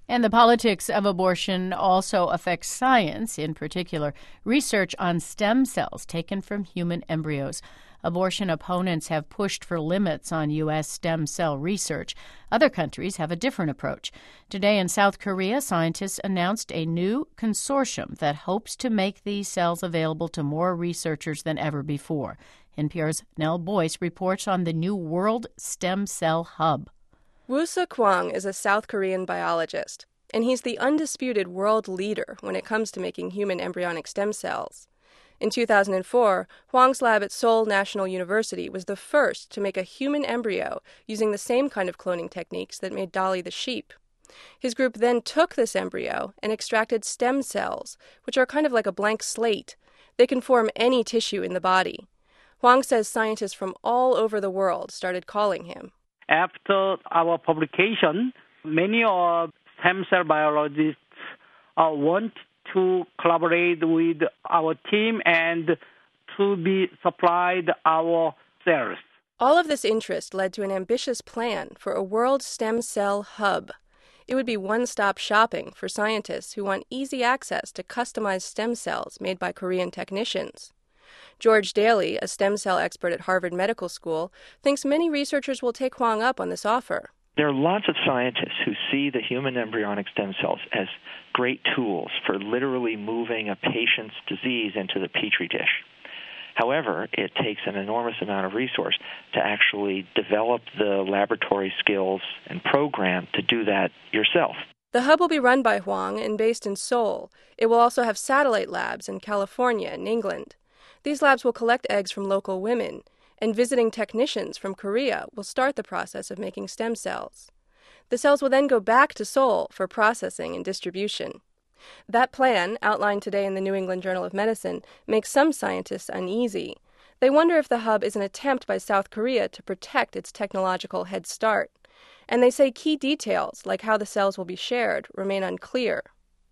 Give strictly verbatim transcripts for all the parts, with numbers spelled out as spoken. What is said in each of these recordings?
And the politics of abortion also affects science, in particular, research on stem cells taken from human embryos. Abortion opponents have pushed for limits on U S stem cell research. Other countries have a different approach. Today in South Korea, scientists announced a new consortium that hopes to make these cells available to more researchers than ever before. N P R's Nell Boyce reports on the new World Stem Cell Hub. Woo-Suk Hwang is a South Korean biologist, and he's the undisputed world leader when it comes to making human embryonic stem cells. In two thousand four, Hwang's lab at Seoul National University was the first to make a human embryo using the same kind of cloning techniques that made Dolly the sheep. His group then took this embryo and extracted stem cells, which are kind of like a blank slate. They can form any tissue in the body. Hwang says scientists from all over the world started calling him. After our publication, many of stem cell biologists uh, want to collaborate with our team and to be supplied our cells. All of this interest led to an ambitious plan for a World Stem Cell Hub. It would be one-stop shopping for scientists who want easy access to customized stem cells made by Korean technicians. George Daly, a stem cell expert at Harvard Medical School, thinks many researchers will take Hwang up on this offer. There are lots of scientists who see the human embryonic stem cells as great tools for literally moving a patient's disease into the petri dish. However, it takes an enormous amount of resource to actually develop the laboratory skills and program to do that yourself. The hub will be run by Hwang and based in Seoul. It will also have satellite labs in California and England. These labs will collect eggs from local women, and visiting technicians from Korea will start the process of making stem cells. The cells will then go back to Seoul for processing and distribution. That plan, outlined today in the New England Journal of Medicine, makes some scientists uneasy. They wonder if the hub is an attempt by South Korea to protect its technological head start. And they say key details, like how the cells will be shared, remain unclear.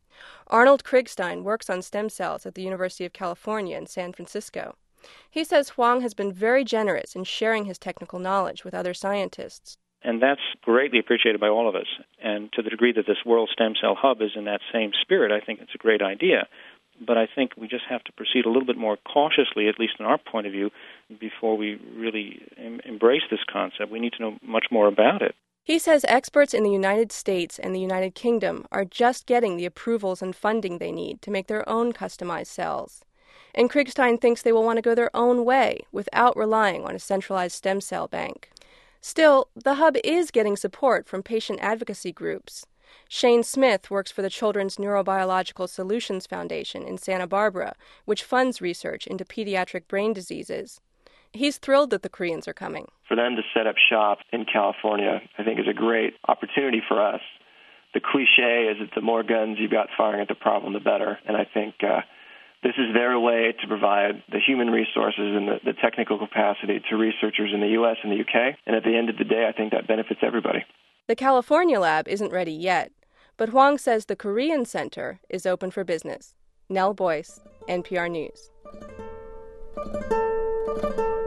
Arnold Krigstein works on stem cells at the University of California in San Francisco. He says Hwang has been very generous in sharing his technical knowledge with other scientists. And that's greatly appreciated by all of us. And to the degree that this World Stem Cell Hub is in that same spirit, I think it's a great idea. But I think we just have to proceed a little bit more cautiously, at least in our point of view, before we really em- embrace this concept. We need to know much more about it. He says experts in the United States and the United Kingdom are just getting the approvals and funding they need to make their own customized cells. And Krigstein thinks they will want to go their own way without relying on a centralized stem cell bank. Still, the hub is getting support from patient advocacy groups. Shane Smith works for the Children's Neurobiological Solutions Foundation in Santa Barbara, which funds research into pediatric brain diseases. He's thrilled that the Koreans are coming. For them to set up shop in California, I think, is a great opportunity for us. The cliche is that the more guns you've got firing at the problem, the better. And I think uh, this is their way to provide the human resources and the, the technical capacity to researchers in the U S and the U K. And at the end of the day, I think that benefits everybody. The California lab isn't ready yet, but Hwang says the Korean center is open for business. Nell Boyce, N P R News.